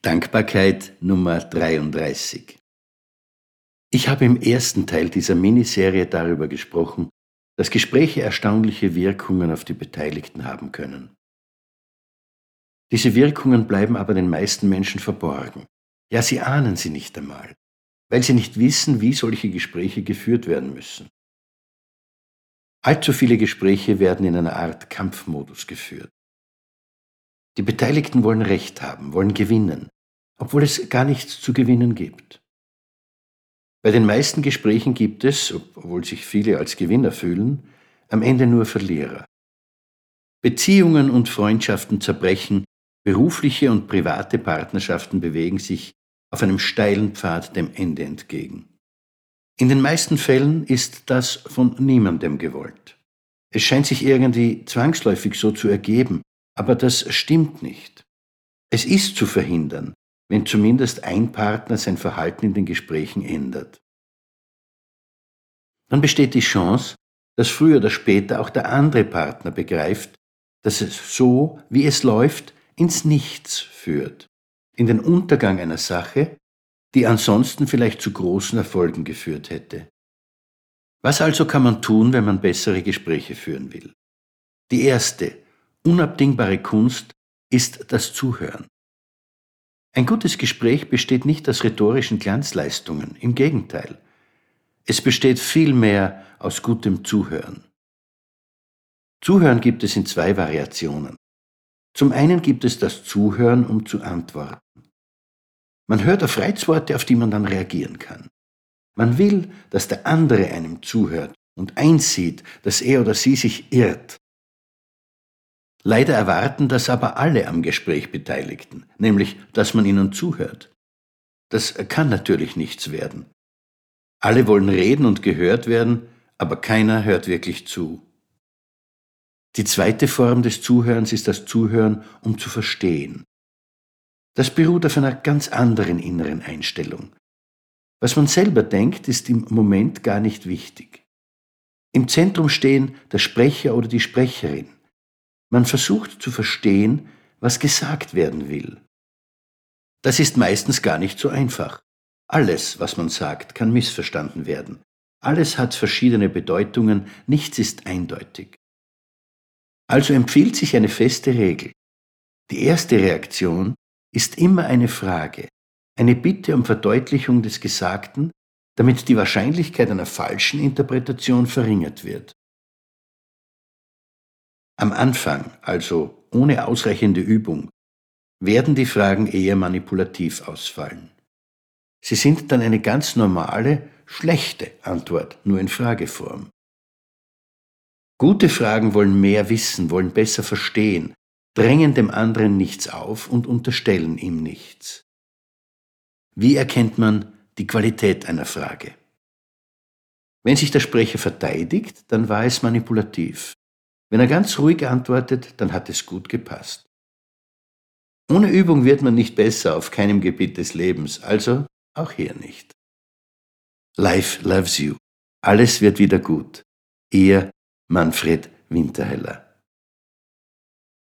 Dankbarkeit Nummer 33. Ich habe im ersten Teil dieser Miniserie darüber gesprochen, dass Gespräche erstaunliche Wirkungen auf die Beteiligten haben können. Diese Wirkungen bleiben aber den meisten Menschen verborgen. Ja, sie ahnen sie nicht einmal, weil sie nicht wissen, wie solche Gespräche geführt werden müssen. Allzu viele Gespräche werden in einer Art Kampfmodus geführt. Die Beteiligten wollen Recht haben, wollen gewinnen, obwohl es gar nichts zu gewinnen gibt. Bei den meisten Gesprächen gibt es, obwohl sich viele als Gewinner fühlen, am Ende nur Verlierer. Beziehungen und Freundschaften zerbrechen, berufliche und private Partnerschaften bewegen sich auf einem steilen Pfad dem Ende entgegen. In den meisten Fällen ist das von niemandem gewollt. Es scheint sich irgendwie zwangsläufig so zu ergeben, aber das stimmt nicht. Es ist zu verhindern, wenn zumindest ein Partner sein Verhalten in den Gesprächen ändert. Dann besteht die Chance, dass früher oder später auch der andere Partner begreift, dass es so, wie es läuft, ins Nichts führt, in den Untergang einer Sache, die ansonsten vielleicht zu großen Erfolgen geführt hätte. Was also kann man tun, wenn man bessere Gespräche führen will? Die erste, unabdingbare Kunst ist das Zuhören. Ein gutes Gespräch besteht nicht aus rhetorischen Glanzleistungen, im Gegenteil. Es besteht vielmehr aus gutem Zuhören. Zuhören gibt es in zwei Variationen. Zum einen gibt es das Zuhören, um zu antworten. Man hört auf Reizworte, auf die man dann reagieren kann. Man will, dass der andere einem zuhört und einsieht, dass er oder sie sich irrt. Leider erwarten das aber alle am Gespräch Beteiligten, nämlich, dass man ihnen zuhört. Das kann natürlich nichts werden. Alle wollen reden und gehört werden, aber keiner hört wirklich zu. Die zweite Form des Zuhörens ist das Zuhören, um zu verstehen. Das beruht auf einer ganz anderen inneren Einstellung. Was man selber denkt, ist im Moment gar nicht wichtig. Im Zentrum stehen der Sprecher oder die Sprecherin. Man versucht zu verstehen, was gesagt werden will. Das ist meistens gar nicht so einfach. Alles, was man sagt, kann missverstanden werden. Alles hat verschiedene Bedeutungen, nichts ist eindeutig. Also empfiehlt sich eine feste Regel. Die erste Reaktion ist immer eine Frage, eine Bitte um Verdeutlichung des Gesagten, damit die Wahrscheinlichkeit einer falschen Interpretation verringert wird. Am Anfang, also ohne ausreichende Übung, werden die Fragen eher manipulativ ausfallen. Sie sind dann eine ganz normale, schlechte Antwort, nur in Frageform. Gute Fragen wollen mehr wissen, wollen besser verstehen, drängen dem anderen nichts auf und unterstellen ihm nichts. Wie erkennt man die Qualität einer Frage? Wenn sich der Sprecher verteidigt, dann war es manipulativ. Wenn er ganz ruhig antwortet, dann hat es gut gepasst. Ohne Übung wird man nicht besser auf keinem Gebiet des Lebens, also auch hier nicht. Life loves you. Alles wird wieder gut. Ihr Manfred Winterheller.